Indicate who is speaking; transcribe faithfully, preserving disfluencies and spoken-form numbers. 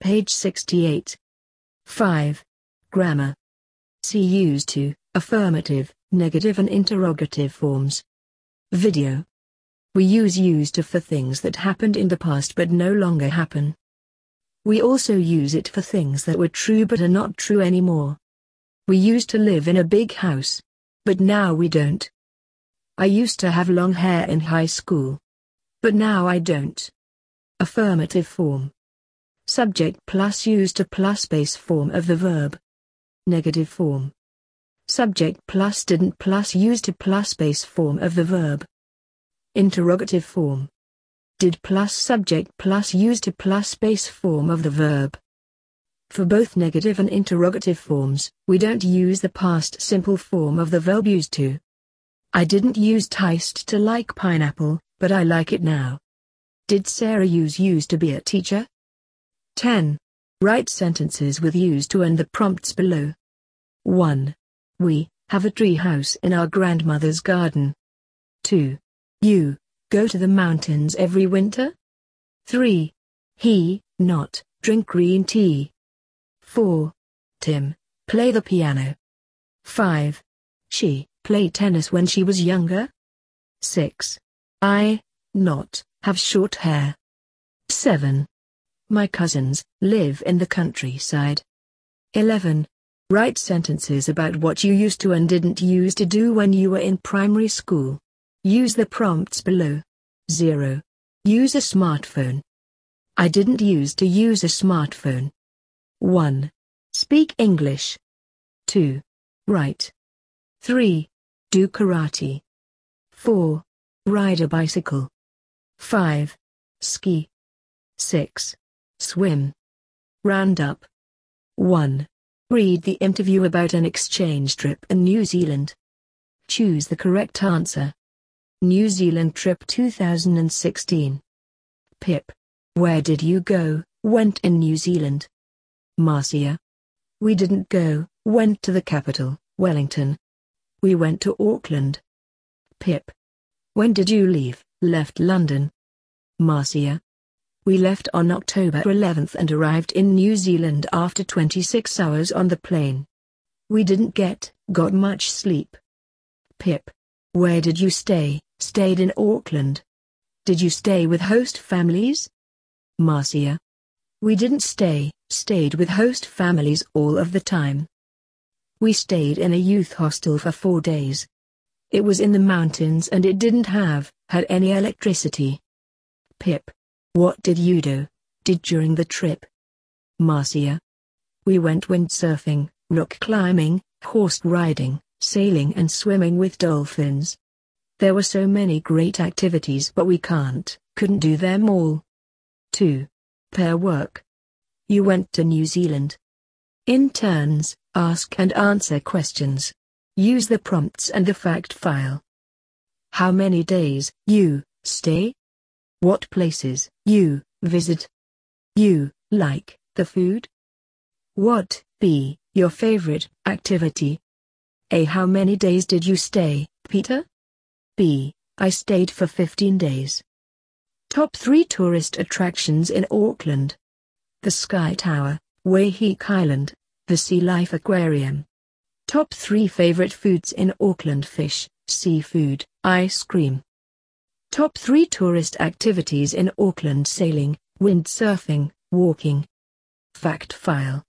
Speaker 1: Page sixty-eight. five. Grammar. See used to, affirmative, negative and interrogative forms. Video. We use used to for things that happened in the past but no longer happen. We also use it for things that were true but are not true anymore. We used to live in a big house. But now we don't. I used to have long hair in high school. But now I don't. Affirmative form. Subject plus used to plus base form of the verb. Negative form. Subject plus didn't plus used to plus base form of the verb. Interrogative form. Did plus subject plus used to plus base form of the verb. For both negative and interrogative forms, we don't use the past simple form of the verb used to. I didn't use used to like pineapple, but I like it now. Did Sarah use used to be a teacher? ten. Write sentences with used to and the prompts below. one. We have a tree house in our grandmother's garden. two. You go to the mountains every winter? three. He, not, drink green tea. four. Tim, play the piano. five. She, played tennis when she was younger. six. I, not, have short hair. seven. My cousins, live in the countryside. eleven. Write sentences about what you used to and didn't use to do when you were in primary school. Use the prompts below. zero. Use a smartphone. I didn't use to use a smartphone. one. Speak English. two. Write. three. Do karate. four. Ride a bicycle. five. Ski. six. Swim. Round up. one. Read the interview about an exchange trip in New Zealand. Choose the correct answer. New Zealand trip two thousand sixteen. Pip. Where did you go, went in New Zealand? Marcia. We didn't go, went to the capital, Wellington. We went to Auckland. Pip. When did you leave, left London? Marcia. We left on October eleventh and arrived in New Zealand after twenty-six hours on the plane. We didn't get, got much sleep. Pip. Where did you stay, stayed in Auckland? Did you stay with host families? Marcia. We didn't stay, stayed with host families all of the time. We stayed in a youth hostel for four days. It was in the mountains and it didn't have, had any electricity. Pip. What did you do, did during the trip? Marcia. We went windsurfing, rock climbing, horse riding, sailing and swimming with dolphins. There were so many great activities but we can't, couldn't do them all. two. Pair work. You went to New Zealand. In turns, ask and answer questions. Use the prompts and the fact file. How many days, you, stay? What places, you, visit? You, like, the food? What, be, your favorite, activity? A. How many days did you stay, Peter? B. I stayed for fifteen days. Top three tourist attractions in Auckland. The Sky Tower, Waiheke Island, the Sea Life Aquarium. Top three favorite foods in Auckland: fish, seafood, ice cream. Top three tourist activities in Auckland: sailing, windsurfing, walking. Fact file.